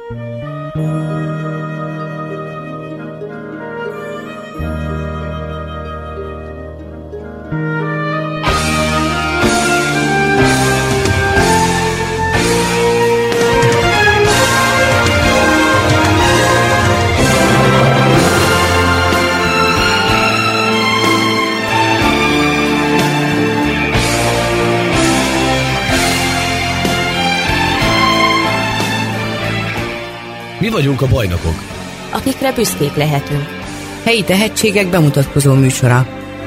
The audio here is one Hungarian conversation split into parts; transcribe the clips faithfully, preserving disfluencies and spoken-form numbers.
Mi vagyunk a bajnokok, akikre büszkék lehetünk. Helyi tehetségek bemutatkozó műsora.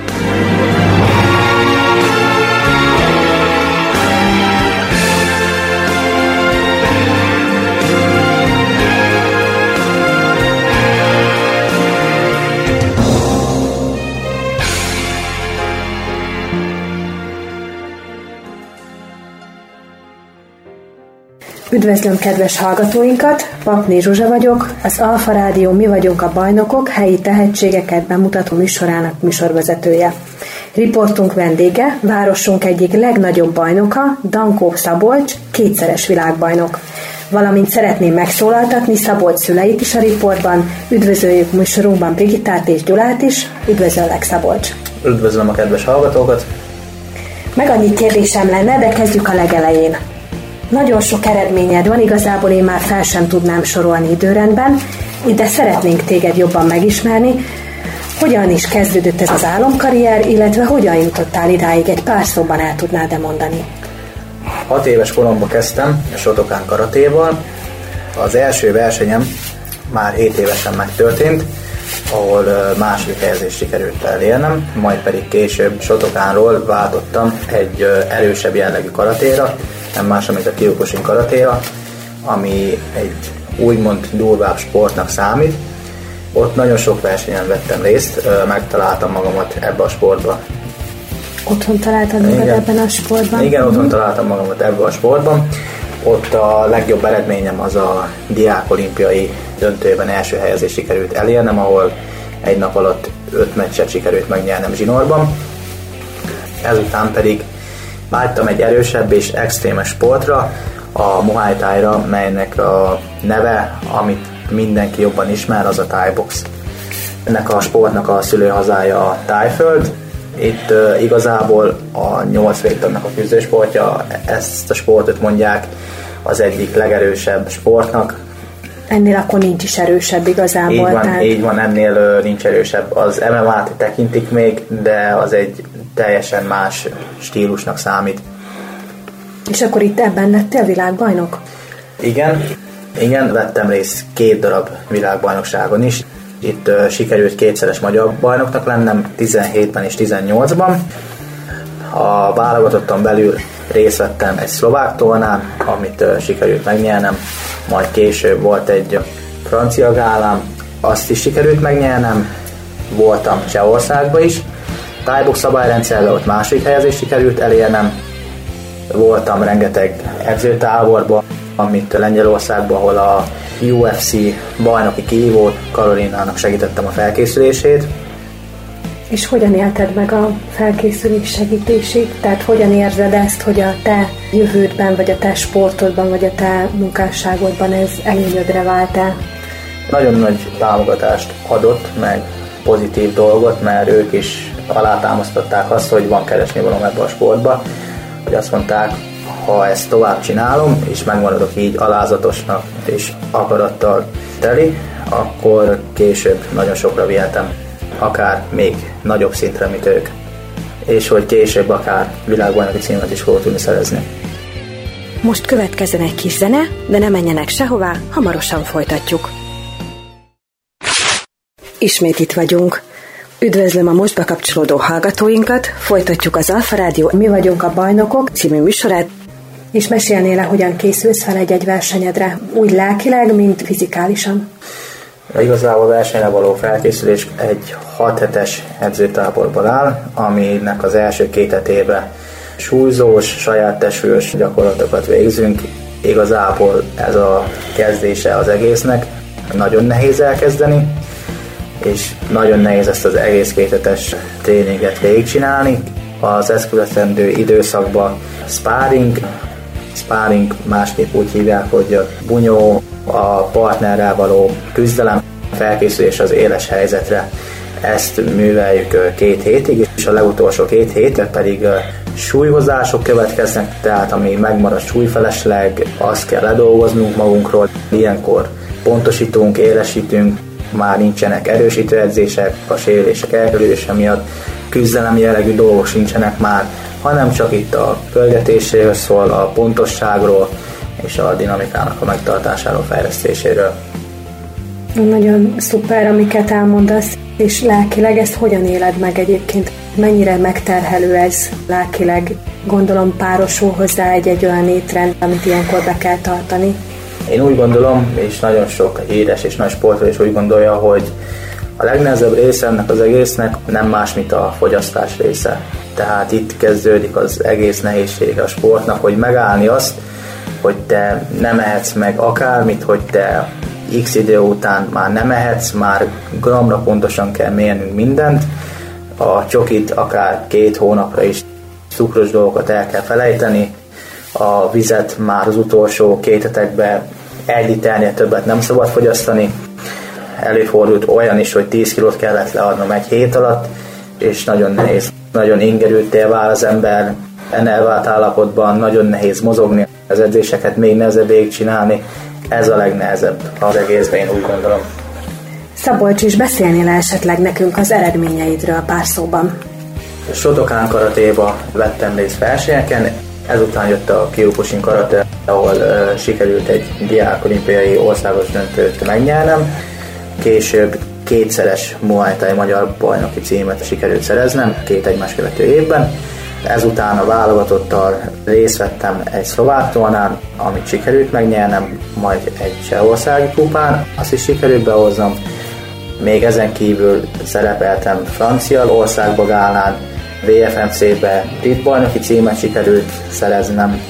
Üdvözlöm kedves hallgatóinkat, Papné Zsuzsa vagyok, az Alfa Rádió Mi vagyunk a bajnokok helyi tehetségeket bemutató műsorának műsorvezetője. Riportunk vendége, városunk egyik legnagyobb bajnoka, Dankó Szabolcs, kétszeres világbajnok. Valamint szeretném megszólaltatni Szabolcs szüleit is a riportban. Üdvözöljük műsorunkban Brigittát és Gyulát is. Üdvözöllek, Szabolcs! Üdvözlöm a kedves hallgatókat! Meg annyi kérdésem lenne, de kezdjük a legelején. Nagyon sok eredményed van, igazából én már fel sem tudnám sorolni időrendben, de szeretnénk téged jobban megismerni. Hogyan is kezdődött ez az álomkarrier, illetve hogyan jutottál idáig, egy pár szóban el tudnád-e mondani? Hat éves koromban kezdtem a Shotokan karatéval. Az első versenyem már hét évesen megtörtént, ahol második helyezést sikerült elérnem, majd pedig később Shotokanról váltottam egy erősebb jellegű karatéra, nem más, mint a Kyokushin karatéra, ami egy úgymond durvább sportnak számít. Ott nagyon sok versenyen vettem részt, megtaláltam magamat ebbe a sportba. Otthon találtad magad ebben a sportban? Igen, otthon találtam magamat ebben a sportban. Ott a legjobb eredményem az a diák olimpiai döntőben első helyezést sikerült elérnem, ahol egy nap alatt öt meccset sikerült megnyernem zsinórban. Ezután pedig vágytam egy erősebb és extrémes sportra, a Muay Thai-ra, melynek a neve, amit mindenki jobban ismer, az a Thai box. Ennek a sportnak a szülőhazája a Tájföld. Itt uh, igazából a nyolc végtagnak a küzdősportja, ezt a sportot mondják az egyik legerősebb sportnak. Ennél akkor nincs is erősebb igazából. Így van, tehát... így van ennél uh, nincs erősebb. Az em em á-t tekintik még, de az egy teljesen más stílusnak számít. És akkor itt ebben lettél világbajnok? Igen, igen, vettem részt két darab világbajnokságon is. Itt uh, sikerült kétszeres magyar bajnoknak lennem, tizenhétben és tizennyolcban. A válogatottan belül részt vettem egy szlovák tornán, amit uh, sikerült megnyernem, majd később volt egy francia gálám, azt is sikerült megnyernem, voltam Csehországban is, Thai box szabályrendszerben ott második helyezést sikerült elérnem, voltam rengeteg edzőtáborban, amit Lengyelországban, ahol a u ef cé bajnoki kihívó Karolinának segítettem a felkészülését. És hogyan élted meg a felkészülés segítését? Tehát hogyan érzed ezt, hogy a te jövődben, vagy a te sportodban, vagy a te munkásságodban ez előnyödre vált el? Nagyon nagy támogatást adott, meg pozitív dolgot, mert ők is alátámasztották azt, hogy van keresni valóm ebbe a sportba. Hogy azt mondták, ha ezt tovább csinálom, és megmaradok így alázatosnak és akarattal teli, akkor később nagyon sokra vihetem, akár még nagyobb szintre, mint ők. És hogy később akár világbajnoki címet is fogok tudni szerezni. Most következzen egy kis zene, de ne menjenek sehová, hamarosan folytatjuk. Ismét itt vagyunk. Üdvözlöm a most bekapcsolódó hallgatóinkat, folytatjuk az Alfa Rádió Mi vagyunk a bajnokok című műsorát, és mesélnél le, hogyan készülsz fel egy-egy versenyedre, úgy lelkileg, mint fizikálisan? Igazából a versenyre való felkészülés egy hat hetes edzőtáborból áll, aminek az első két hetében súlyzós, saját testfős gyakorlatokat végzünk. Igazából ez a kezdése az egésznek, nagyon nehéz elkezdeni, és nagyon nehéz ezt az egész kéthetes tréninget végigcsinálni. Az ezt követendő időszakban sparring, sparring, másképp úgy hívják, hogy bunyó, a partnerrel való küzdelem, felkészülés az éles helyzetre. Ezt műveljük két hétig, és a legutolsó két héten pedig súlyhozások következnek, tehát ami megmarad súlyfelesleg, azt kell ledolgoznunk magunkról. Ilyenkor pontosítunk, élesítünk, már nincsenek erősítő edzések, a sérülések elkerülése miatt küzdelem jellegű dolgok sincsenek már, hanem csak itt a pörgetéséről szól, a pontosságról és a dinamikának a megtartásáról, fejlesztéséről. Nagyon szuper, amiket elmondasz, és lelkileg ezt hogyan éled meg egyébként? Mennyire megterhelő ez lelkileg? Gondolom párosul hozzá egy-egy olyan étrend, amit ilyenkor be kell tartani. Én úgy gondolom, és nagyon sok híres és nagy sportoló is úgy gondolja, hogy a legnehezebb része ennek az egésznek nem más, mint a fogyasztás része. Tehát itt kezdődik az egész nehézsége a sportnak, hogy megállni azt, hogy te nem ehetsz meg akármit, hogy te x idő után már nem ehetsz, már gramra pontosan kell mérnünk mindent. A csokit akár két hónapra is cukros dolgokat el kell felejteni, a vizet már az utolsó két hetekben egy liternél többet nem szabad fogyasztani. Előfordult olyan is, hogy tíz kilót kellett leadnom egy hét alatt, és nagyon nehéz, nagyon ingerültté vál az ember, elvált állapotban, nagyon nehéz mozogni, az edzéseket még nehezebb végigcsinálni. Ez a legnehezebb az egészben, én úgy gondolom. Szabolcs, is beszélnél esetleg nekünk az eredményeidről pár szóban? Shotokan karatéba vettem részt versenyeken, ezután jött a Kyokushin karate, ahol uh, sikerült egy diák olimpiai országos döntőt megnyernem. Később kétszeres Muay Thai magyar bajnoki címet sikerült szereznem két egymás követő évben. Ezután a válogatottal részt vettem egy szlovák tornán, amit sikerült megnyernem, majd egy csehországi kupán, azt is sikerült behoznom. Még ezen kívül szerepeltem francia országbagálnán, vé ef em cé-be brit bajnoki címet sikerült szereznem.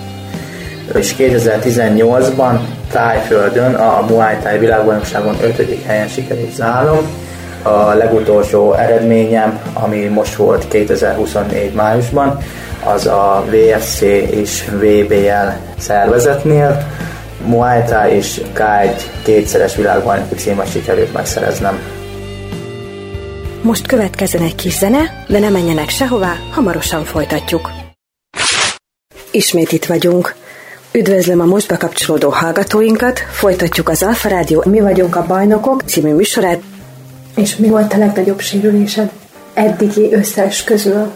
És kétezer-tizennyolcban Tájföldön a Muay Thai világbajnokságon ötödik helyen sikerült zárnom. A legutolsó eredményem, ami most volt kétezer-huszonnégy májusban, az a vé ef cé és vé bé el szervezetnél. Muay Thai és ká egy kétszeres világbajnoki címet sikerült megszereznem. Most következzen egy kis zene, de ne menjenek sehová, hamarosan folytatjuk. Ismét itt vagyunk. Üdvözlöm a most bekapcsolódó hallgatóinkat, folytatjuk az Alfa Rádió Mi vagyunk a bajnokok című műsorát. És mi volt a legnagyobb sérülésed eddigi összes közül?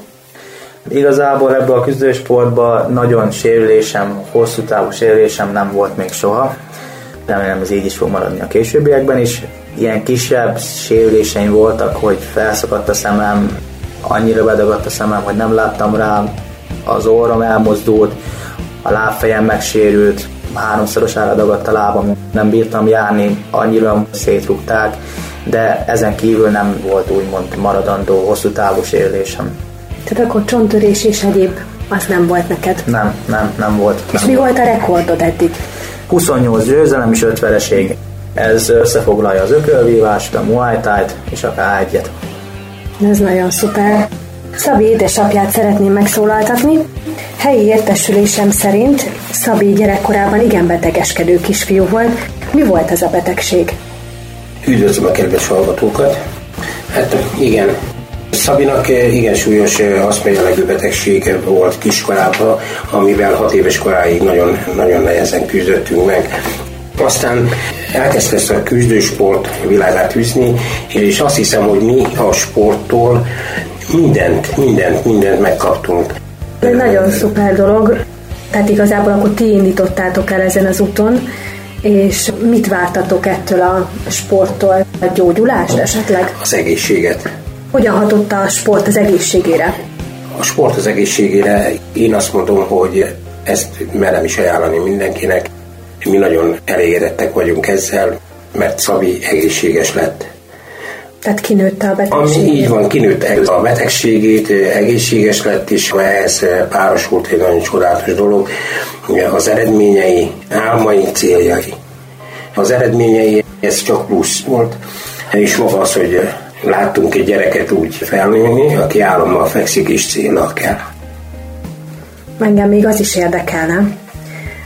Igazából ebben a küzdősportban nagyon sérülésem, hosszú távú sérülésem nem volt még soha. Remélem ez így is fog maradni a későbbiekben is. Ilyen kisebb sérüléseim voltak, hogy felszakadt a szemem, annyira bedagadt a szemem, hogy nem láttam rá, az orrom elmozdult, a lábfejem megsérült, háromszorosára dagadt a lábam, nem bírtam járni, annyira szétrugták, de ezen kívül nem volt úgymond maradandó, hosszú távú sérülésem. Tehát akkor csonttörés és egyéb az nem volt neked? Nem, nem, nem volt. És nem mi volt. volt a rekordod eddig? huszonnyolc győzelem és öt vereség. Ez összefoglalja az ökölvívást, a Muay Thai-t és a ká egyet. Ez nagyon szuper. Szabi édesapját szeretném megszólaltatni. Helyi értesülésem szerint Szabi gyerekkorában igen betegeskedő kisfiú volt. Mi volt ez a betegség? Üdvözlöm a kedves hallgatókat. Hát igen, Szabinak igen súlyos aszma-jellegű betegsége volt kiskorában, amivel hat éves koráig nagyon, nagyon nehezen küzdöttünk meg. Aztán elkezdte ezt a küzdősport világát űzni, és azt hiszem, hogy mi a sporttól mindent, mindent, mindent megkaptunk. Ez nagyon szuper dolog. Tehát igazából akkor ti indítottátok el ezen az úton, és mit vártatok ettől a sporttól? A gyógyulást esetleg? Az egészséget. Hogyan hatott a sport az egészségére? A sport az egészségére, én azt mondom, hogy ezt merem is ajánlani mindenkinek. Mi nagyon elégedettek vagyunk ezzel, mert Szabi egészséges lett. Tehát kinőtte a betegségét? Ami így van, kinőtte a betegségét, egészséges lett, és ehhez párosult egy nagyon csodálatos dolog, az eredményei, álmai, céljai. Az eredményei, ez csak plusz volt, és maga az, hogy láttunk egy gyereket úgy felnőni, aki álommal fekszik és céllal kell. Engem még az is érdekelne,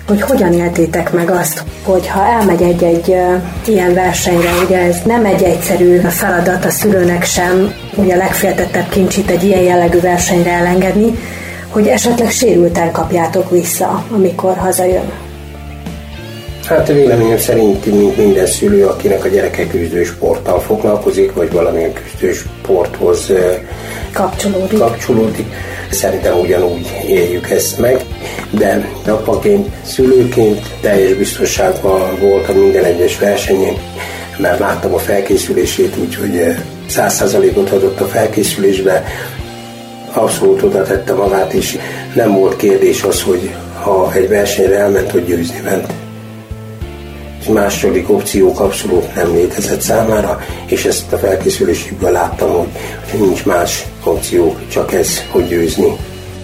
hogy hogyan éltétek meg azt, hogy ha elmegy egy-egy uh, ilyen versenyre, ugye ez nem egy egyszerű feladat a szülőnek sem, ugye a legféltettebb kincsit egy ilyen jellegű versenyre elengedni, hogy esetleg sérülten kapjátok vissza, amikor hazajön. Hát véleményem szerint, mint minden szülő, akinek a gyereke küzdősporttal foglalkozik, vagy valamilyen küzdősporthoz kapcsolódik. kapcsolódik, szerintem ugyanúgy éljük ezt meg, de apaként, szülőként teljes biztonságban voltam minden egyes versenyen, mert láttam a felkészülését, úgyhogy száz százalékot adott a felkészülésbe, abszolút oda tette magát, és nem volt kérdés az, hogy ha egy versenyre elment, hogy győzni ment. Második opciók abszolút nem létezett számára, és ezt a felkészülésükből láttam, hogy nincs más opció, csak ez, hogy győzni.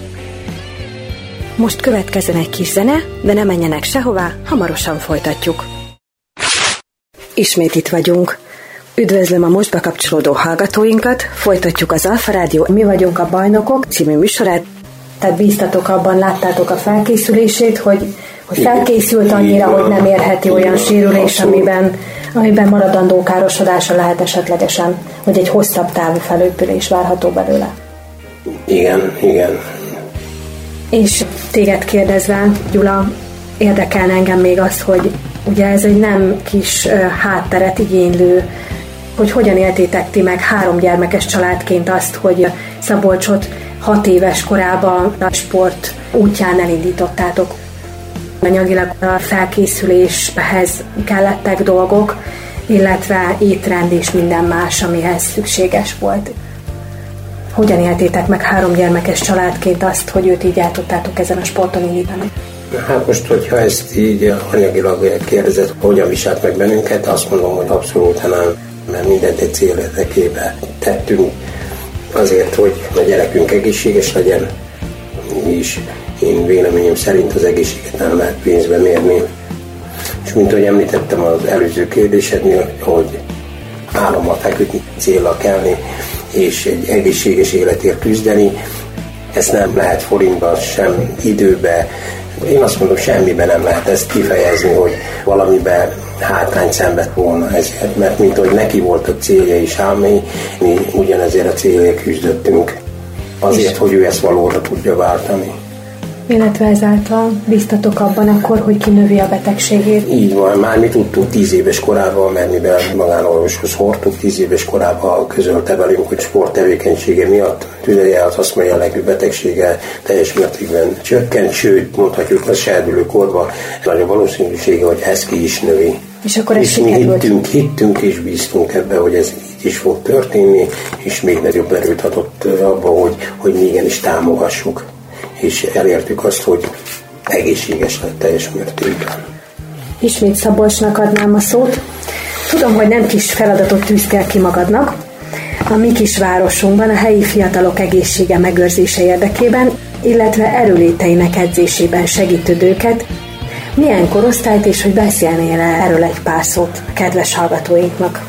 Most következzen egy kis zene, de ne menjenek sehová, hamarosan folytatjuk. Ismét itt vagyunk. Üdvözlöm a most bekapcsolódó hallgatóinkat, folytatjuk az Alfa Rádió Mi vagyunk a bajnokok című műsorát. Tehát bíztatok abban, láttátok a felkészülését, hogy, hogy felkészült annyira, hogy nem érheti olyan sérülés, amiben, amiben maradandó károsodása lehet esetlegesen, vagy egy hosszabb távú felépülés várható belőle. Igen, igen. És téged kérdezve, Gyula, érdekelne engem még az, hogy ugye ez egy nem kis uh, hátteret igénylő, hogy hogyan éltétek ti meg három gyermekes családként azt, hogy Szabolcsot hat éves korában a sport útján elindítottátok. Anyagilag a felkészüléshez kellettek dolgok, illetve étrend és minden más, amihez szükséges volt. Hogyan éltétek meg három gyermekes családként azt, hogy őt így el tudtátok ezen a sporton indítani? Hát most, hogyha ezt így anyagilag kérdezett, hogyan viselt meg bennünket, azt mondom, hogy abszolút nem, mert mindent egy cél érdekében tettünk, azért, hogy a gyerekünk egészséges legyen, és én véleményem szerint az egészséget nem lehet pénzbe mérni. És mint ahogy említettem az előző kérdésednél, hogy álommal feküdni, céllal kelni, és egy egészséges életért küzdeni, ezt nem lehet forintba, sem időbe. Én azt mondom, semmiben nem lehet ezt kifejezni, hogy valamiben hátrányt szenvedt volna ezért, mert mint hogy neki volt a célja és álmai, mi ugyanezért a célért küzdöttünk, azért, hogy ő ezt valóra tudja váltani. Illetve ezáltal bíztatok abban akkor, hogy kinövi a betegségét? Így van, már mi tudtuk tíz éves korában, mert mivel magánorvoshoz hordtuk, tíz éves korában közölte velünk, hogy sporttevékenysége miatt tüdeje az aszma jellegű betegsége teljes mértékben csökkent, sőt, mondhatjuk a serdülőkorban nagy a valószínűsége, hogy ez ki is növi. És akkor ez és mi hittünk, hittünk és bíztunk ebbe, hogy ez így is fog történni, és még nagyobb erőt adott abba, hogy, hogy mi igenis támogassuk. És elértük azt, hogy egészséges lett teljes mértékben. Ismét Szabolcsnak adnám a szót. Tudom, hogy nem kis feladatot tűztél ki magadnak. A mi kis városunkban a helyi fiatalok egészsége megőrzése érdekében, illetve erőléteinek edzésében segíted őket. Milyen korosztályt, és hogy beszélnél erről egy pár szót a kedves hallgatóinknak?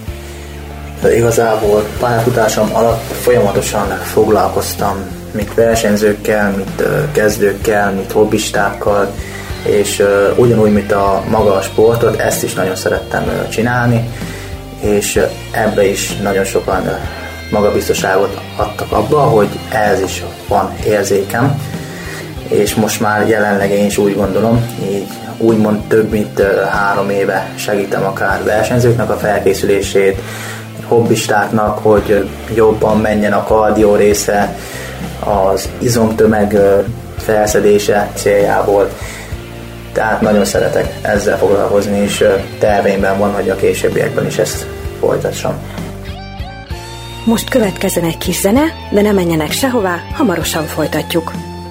Igazából pályafutásom alatt folyamatosan foglalkoztam mint versenyzőkkel, mint kezdőkkel, mint hobbistákkal, és ugyanúgy, mint a maga a sportot, ezt is nagyon szerettem csinálni, és ebbe is nagyon sokan magabiztosságot adtak abba, hogy ehhez is van érzékem, és most már jelenleg én is úgy gondolom, így úgymond több mint három éve segítem akár versenyzőknek a felkészülését, hobbistáknak, hogy jobban menjen a kardió része, az izomtömeg felszedése céljából. Tehát nagyon szeretek ezzel foglalkozni, és terveimben van, hogy a későbbiekben is ezt folytassam. Most következzen egy kis zene, de ne menjenek sehová, hamarosan folytatjuk.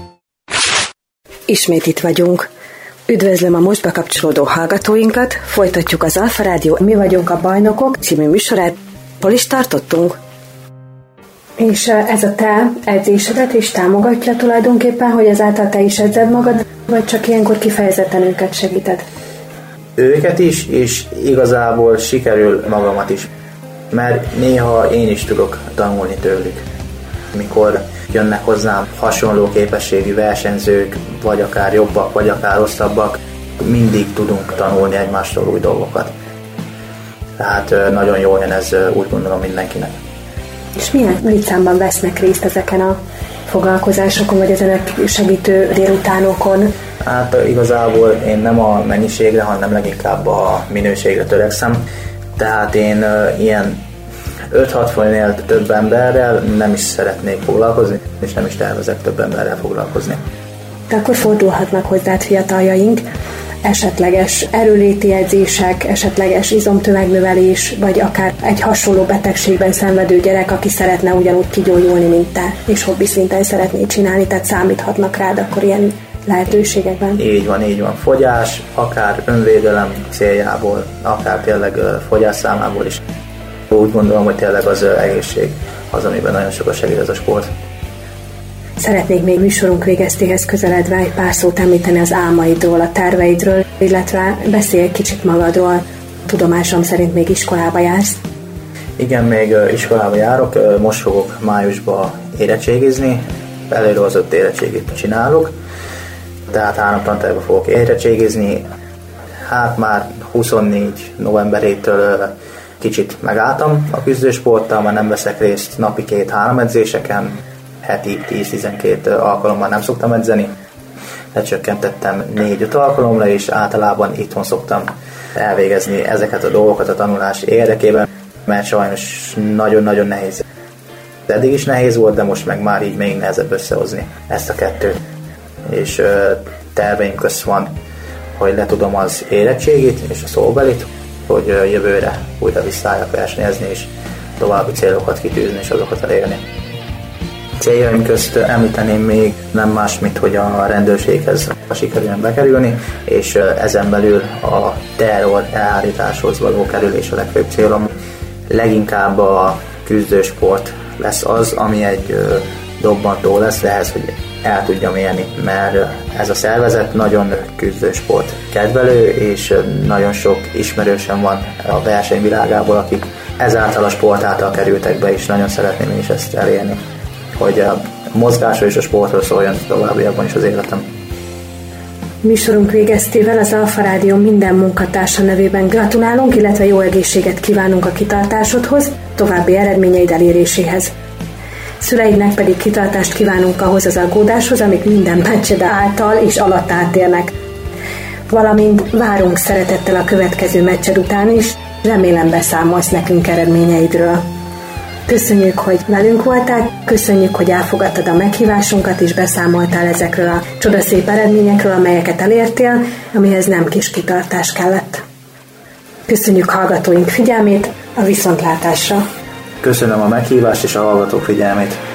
Ismét itt vagyunk. Üdvözlöm a most bekapcsolódó hallgatóinkat, folytatjuk az Alfa Rádió Mi vagyunk a bajnokok című műsorát. Hol is tartottunk? És ez a te edzésedet is támogatja tulajdonképpen, hogy ezáltal te is edzed magad, vagy csak ilyenkor kifejezetten őket segíted? Őket is, és igazából sikerül magamat is, mert néha én is tudok tanulni tőlük. Mikor jönnek hozzám hasonló képességű versenyzők, vagy akár jobbak, vagy akár rosszabbak, mindig tudunk tanulni egymástól új dolgokat. Tehát nagyon jól jön ez, úgy gondolom, mindenkinek. És milyen létszámban vesznek részt ezeken a foglalkozásokon, vagy ezenek segítő délutánokon? Hát igazából én nem a mennyiségre, hanem leginkább a minőségre törekszem. Tehát én uh, ilyen öt-hat főnél több emberrel nem is szeretnék foglalkozni, és nem is tervezek több emberrel foglalkozni. De akkor fordulhatnak hozzád fiataljaink, esetleges erőléti edzések, esetleges izomtömegnövelés, vagy akár egy hasonló betegségben szenvedő gyerek, aki szeretne ugyanúgy kigyógyulni, mint te, és hobbi szinten szeretné csinálni, tehát számíthatnak rád akkor ilyen lehetőségekben. Így van, így van. Fogyás, akár önvédelem céljából, akár tényleg fogyás számából is. Úgy gondolom, hogy tényleg az egészség az, amiben nagyon sokat segít ez a sport. Szeretnék még műsorunk végeztéhez közeledve egy pár szót említeni az álmaidról, a terveidről, illetve beszélj egy kicsit magadról. Tudomásom szerint még iskolába jársz. Igen, még iskolába járok, most fogok májusban érettségizni, előrehozott érettségit csinálok, tehát három tantárgyba fogok érettségizni. Hát már huszonnégy novemberétől kicsit megálltam a küzdősporttal, már nem veszek részt napi két-három edzéseken, heti tíz-tizenkét alkalommal nem szoktam edzeni. Lecsökkentettem négy-öt alkalomra, és általában itthon szoktam elvégezni ezeket a dolgokat a tanulás érdekében, mert sajnos nagyon-nagyon nehéz. Eddig is nehéz volt, de most meg már így még nehezebb összehozni ezt a kettőt. És terveim közt van, hogy letudom az érettségit és a szóbelit, hogy jövőre újra visszaálljak versenyezni, és további célokat kitűzni, és azokat elérni. Céljaim közt említeném még nem más, mint hogy a rendőrséghez sikerüljön bekerülni, és ezen belül a terror elhárításhoz való kerülés a legfőbb célom. Leginkább a küzdősport lesz az, ami egy dobbantó lesz ehhez, hogy el tudjam élni, mert ez a szervezet nagyon küzdősport kedvelő, és nagyon sok ismerősöm van a versenyvilágából, akik ezáltal a sport által kerültek be, és nagyon szeretném én is ezt elérni, hogy a mozgásról és a sportról szóljon továbbiakban is az életem. Műsorunk végeztével az Alfa Rádió minden munkatársa nevében gratulálunk, illetve jó egészséget kívánunk a kitartásodhoz, további eredményeid eléréséhez. Szüleidnek pedig kitartást kívánunk ahhoz az aggódáshoz, amit minden meccsede által és alatt átérnek. Valamint várunk szeretettel a következő meccsed után is, remélem beszámolsz nekünk eredményeidről. Köszönjük, hogy velünk voltál, köszönjük, hogy elfogadtad a meghívásunkat és beszámoltál ezekről a csodaszép eredményekről, amelyeket elértél, amihez nem kis kitartás kellett. Köszönjük hallgatóink figyelmét, a viszontlátásra! Köszönöm a meghívást és a hallgatók figyelmét!